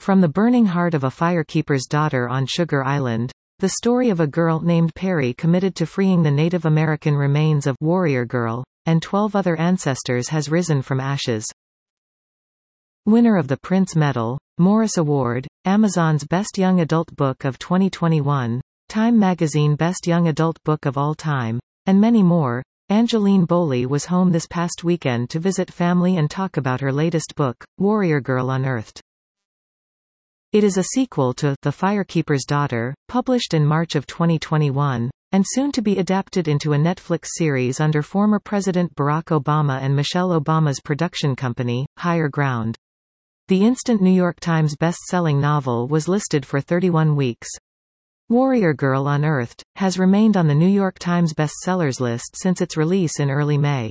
From the burning heart of a firekeeper's daughter on Sugar Island, the story of a girl named Perry committed to freeing the Native American remains of Warrior Girl, and 12 other ancestors has risen from ashes. Winner of the Prince Medal, Morris Award, Amazon's Best Young Adult Book of 2021, Time Magazine Best Young Adult Book of All Time, and many more, Angeline Boulley was home this past weekend to visit family and talk about her latest book, Warrior Girl Unearthed. It is a sequel to The Firekeeper's Daughter, published in March of 2021, and soon to be adapted into a Netflix series under former President Barack Obama and Michelle Obama's production company, Higher Ground. The instant New York Times best-selling novel was listed for 31 weeks. Warrior Girl Unearthed has remained on the New York Times bestsellers list since its release in early May.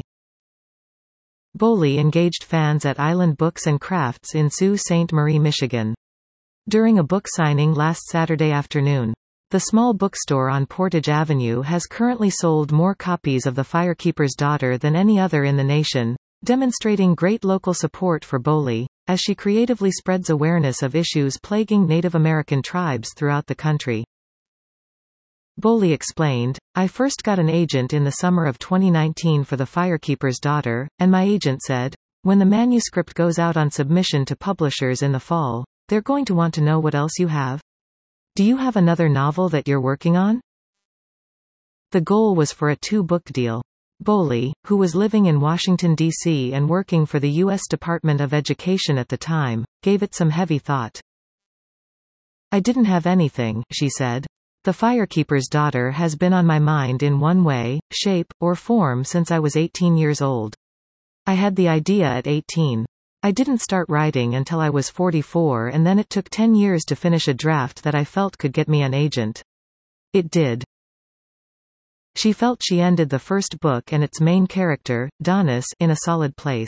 Boulley engaged fans at Island Books and Crafts in Sault Ste. Marie, Michigan. During a book signing last Saturday afternoon, the small bookstore on Portage Avenue has currently sold more copies of The Firekeeper's Daughter than any other in the nation, demonstrating great local support for Boulley, as she creatively spreads awareness of issues plaguing Native American tribes throughout the country. Boulley explained, "I first got an agent in the summer of 2019 for The Firekeeper's Daughter, and my agent said, when the manuscript goes out on submission to publishers in the fall, they're going to want to know what else you have. Do you have another novel that you're working on?" The goal was for a 2-book deal. Boulley, who was living in Washington, D.C. and working for the U.S. Department of Education at the time, gave it some heavy thought. "I didn't have anything," she said. "The Firekeeper's Daughter has been on my mind in one way, shape, or form since I was 18 years old. I had the idea at 18. I didn't start writing until I was 44, and then it took 10 years to finish a draft that I felt could get me an agent. It did." She felt she ended the first book and its main character, Donis, in a solid place.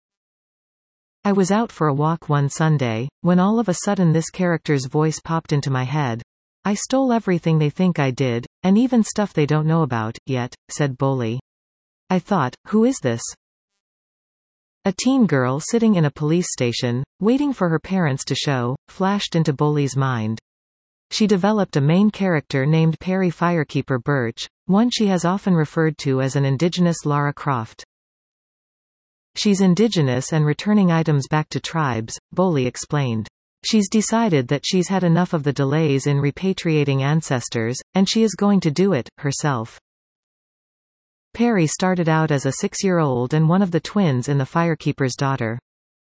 "I was out for a walk one Sunday, when all of a sudden this character's voice popped into my head. I stole everything they think I did, and even stuff they don't know about, yet," said Boulley. "I thought, who is this?" A teen girl sitting in a police station, waiting for her parents to show, flashed into Boulley's mind. She developed a main character named Perry Firekeeper Birch, one she has often referred to as an indigenous Lara Croft. "She's indigenous and returning items back to tribes," Boulley explained. "She's decided that she's had enough of the delays in repatriating ancestors, and she is going to do it, herself." Perry started out as a 6-year-old and one of the twins in The Firekeeper's Daughter.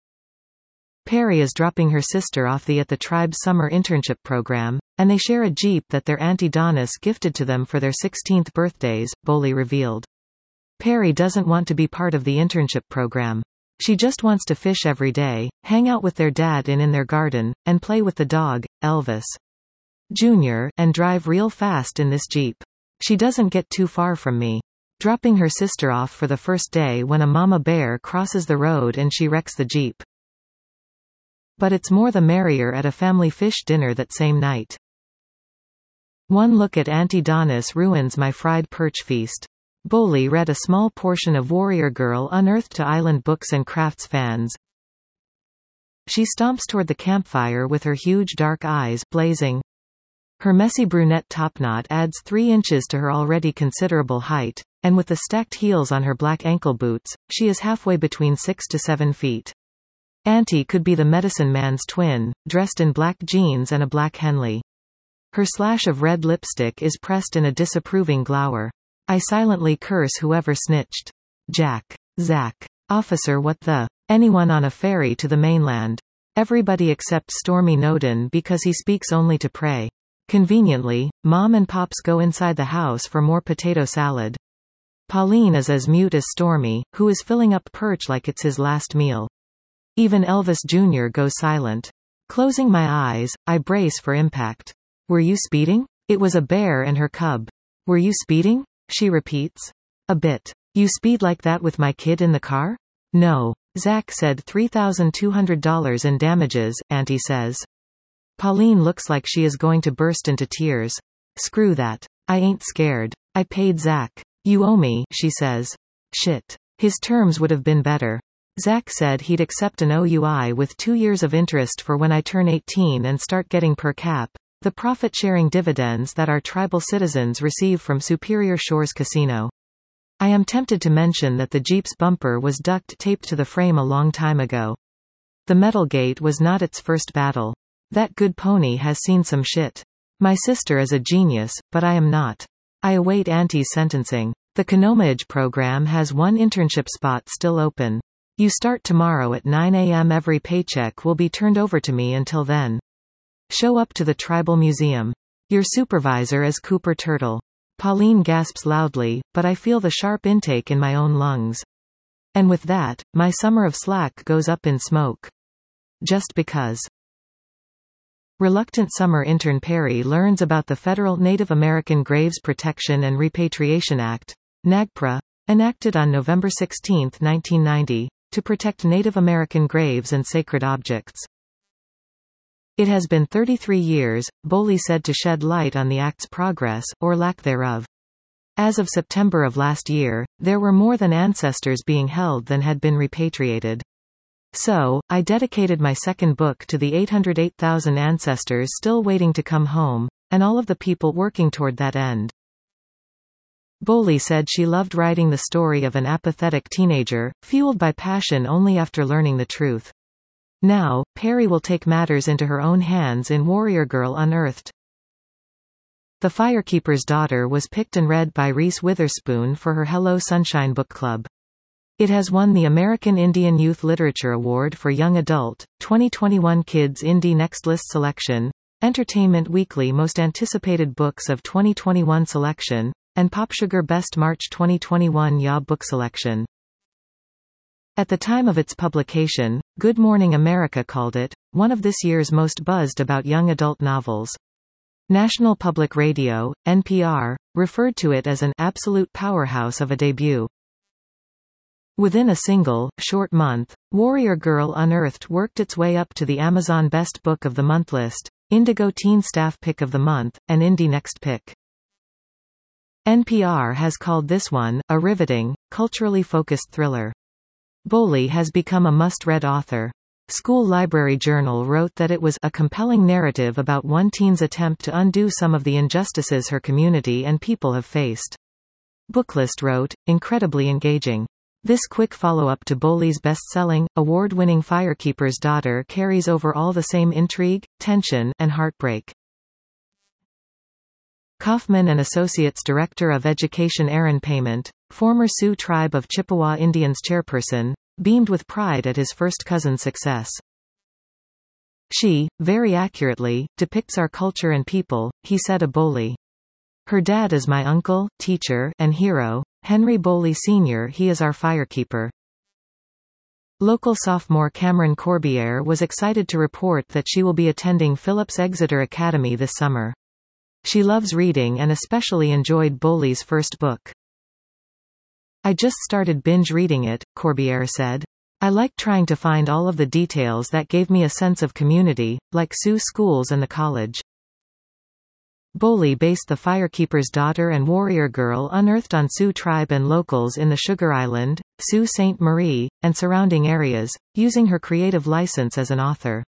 Perry is dropping her sister off at the tribe's summer internship program, and they share a Jeep that their Auntie Donis gifted to them for their 16th birthdays, Boulley revealed. Perry doesn't want to be part of the internship program. She just wants to fish every day, hang out with their dad in their garden, and play with the dog, Elvis Jr., and drive real fast in this Jeep. She doesn't get too far from me. Dropping her sister off for the first day when a mama bear crosses the road and she wrecks the Jeep. But it's more the merrier at a family fish dinner that same night. "One look at Auntie Donis ruins my fried perch feast." Boulley read a small portion of Warrior Girl Unearthed to Island Books and Crafts fans. She stomps toward the campfire with her huge dark eyes blazing. Her messy brunette topknot adds 3 inches to her already considerable height, and with the stacked heels on her black ankle boots, she is halfway between 6 to 7 feet. Auntie could be the medicine man's twin, dressed in black jeans and a black Henley. Her slash of red lipstick is pressed in a disapproving glower. I silently curse whoever snitched. Jack. Zach. Officer what the? Anyone on a ferry to the mainland. Everybody except Stormy Noden because he speaks only to pray. Conveniently, Mom and Pops go inside the house for more potato salad. Pauline is as mute as Stormy, who is filling up perch like it's his last meal. Even Elvis Jr. goes silent. Closing my eyes, I brace for impact. "Were you speeding?" It was a bear and her cub. "Were you speeding?" she repeats. "A bit. You speed like that with my kid in the car?" "No." Zach said $3,200 in damages, Auntie says. Pauline looks like she is going to burst into tears. "Screw that. I ain't scared. I paid Zach. You owe me," she says. "Shit. His terms would have been better." Zach said he'd accept an OUI with 2 years of interest for when I turn 18 and start getting per cap, the profit-sharing dividends that our tribal citizens receive from Superior Shores Casino. I am tempted to mention that the Jeep's bumper was duct-taped to the frame a long time ago. The metal gate was not its first battle. That good pony has seen some shit. My sister is a genius, but I am not. I await Auntie's sentencing. The Konomaage program has one internship spot still open. You start tomorrow at 9 a.m. Every paycheck will be turned over to me until then. Show up to the tribal museum. Your supervisor is Cooper Turtle. Pauline gasps loudly, but I feel the sharp intake in my own lungs. And with that, my summer of slack goes up in smoke. Just because. Reluctant summer intern Perry learns about the Federal Native American Graves Protection and Repatriation Act, NAGPRA, enacted on November 16, 1990, to protect Native American graves and sacred objects. It has been 33 years, Boley said, to shed light on the Act's progress, or lack thereof. As of September of last year, there were more than ancestors being held than had been repatriated. So, I dedicated my second book to the 808,000 ancestors still waiting to come home, and all of the people working toward that end. Boley said she loved writing the story of an apathetic teenager, fueled by passion only after learning the truth. Now, Perry will take matters into her own hands in Warrior Girl Unearthed. The Firekeeper's Daughter was picked and read by Reese Witherspoon for her Hello Sunshine Book Club. It has won the American Indian Youth Literature Award for Young Adult, 2021 Kids Indie Next List Selection, Entertainment Weekly Most Anticipated Books of 2021 Selection, and PopSugar Best March 2021 YA Book Selection. At the time of its publication, Good Morning America called it one of this year's most buzzed about young adult novels. National Public Radio, NPR, referred to it as an absolute powerhouse of a debut. Within a single, short month, Warrior Girl Unearthed worked its way up to the Amazon Best Book of the Month list, Indigo Teen Staff Pick of the Month, and Indie Next Pick. NPR has called this one a riveting, culturally focused thriller. Boley has become a must-read author. School Library Journal wrote that it was a compelling narrative about one teen's attempt to undo some of the injustices her community and people have faced. Booklist wrote, incredibly engaging. This quick follow-up to Boley's best-selling, award-winning Firekeeper's Daughter carries over all the same intrigue, tension, and heartbreak. Kaufman and Associates Director of Education Aaron Payment, former Sioux Tribe of Chippewa Indians chairperson, beamed with pride at his first cousin's success. She, very accurately, depicts our culture and people, he said of Boley. Her dad is my uncle, teacher, and hero, Henry Boley Sr. He is our firekeeper. Local sophomore Cameron Corbiere was excited to report that she will be attending Phillips Exeter Academy this summer. She loves reading and especially enjoyed Boley's first book. I just started binge reading it, Corbiere said. I like trying to find all of the details that gave me a sense of community, like Sioux schools and the college. Boley based The Firekeeper's Daughter and Warrior Girl Unearthed on Sioux tribe and locals in the Sugar Island, Sault Ste. Marie, and surrounding areas, using her creative license as an author.